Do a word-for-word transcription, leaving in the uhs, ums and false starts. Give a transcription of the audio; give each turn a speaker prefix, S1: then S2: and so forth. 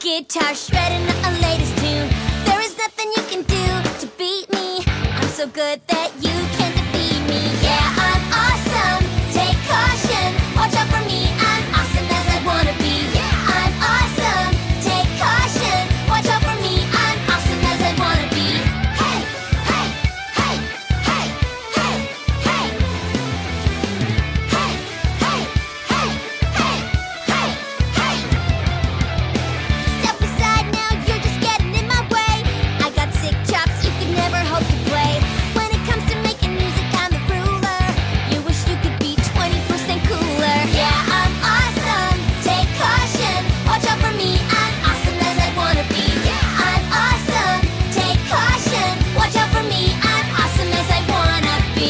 S1: guitar shredding a latest tune. There is nothing you can do to beat me. I'm so good that you can defeat me. Yeah, I'm awesome. Take caution. Watch out for me. I'm awesome as I wanna be. Yeah, I'm awesome. Take caution. Watch out for me. I'm awesome as I wanna be. Hey, hey, hey, hey, hey, hey. Hey, hey, hey, hey, hey, hey. Step aside now, you're just getting in my way. I got sick chops you could never hope to play. When it comes to making music, I'm the ruler. You wish you could be twenty percent cooler. Yeah, I'm awesome. Take caution. Watch out for me. I'm awesome as I wanna be. Yeah, I'm awesome. Take caution. Watch out for me. I'm awesome as I wanna be.